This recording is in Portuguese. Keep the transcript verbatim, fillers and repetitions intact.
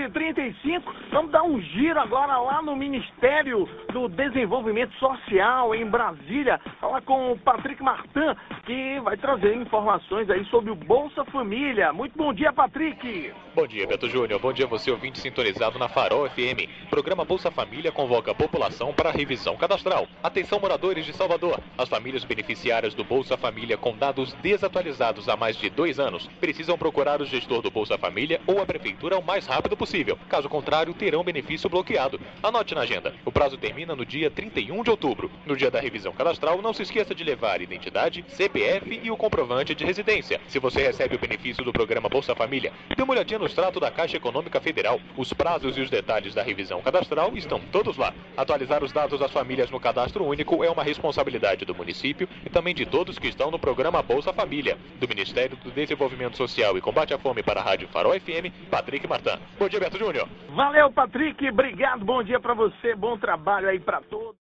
e trinta e cinco. Vamos dar um giro agora lá no Ministério do Desenvolvimento Social em Brasília. Falar com o Patrick Martin, que vai trazer informações aí sobre o Bolsa Família. Muito bom dia, Patrick. Bom dia, Beto Júnior. Bom dia você, ouvinte sintonizado na Farol F M. Programa Bolsa Família convoca a população para a revisão cadastral. Atenção, moradores de Salvador. As famílias beneficiárias do Bolsa Família com dados desatualizados há mais de dois anos precisam procurar o gestor do Bolsa Família ou a prefeitura o mais rápido possível. Caso contrário, terão benefício bloqueado. Anote na agenda. O prazo termina no dia trinta e um de outubro. No dia da revisão cadastral, não se esqueça de levar identidade, C P F e o comprovante de residência. Se você recebe o benefício do programa Bolsa Família, dê uma olhadinha no extrato da Caixa Econômica Federal. Os prazos e os detalhes da revisão cadastral estão todos lá. Atualizar os dados das famílias no cadastro único é uma responsabilidade do município e também de todos que estão no programa Bolsa Família. Do Ministério do Desenvolvimento Social e Combate à Fome para a Rádio Farol F M, Patrick Martin. Bom dia, Beto Júnior. Valeu, Patrick. Obrigado. Bom dia para você. Bom trabalho aí para todos.